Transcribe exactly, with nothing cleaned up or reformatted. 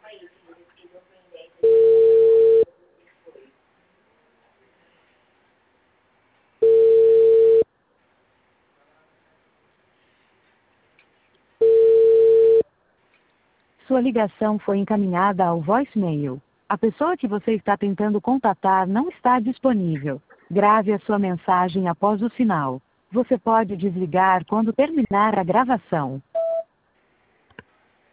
Sua ligação foi encaminhada ao voicemail. A pessoa que você está tentando contatar não está disponível. Grave a sua mensagem após o sinal. Você pode desligar quando terminar a gravação.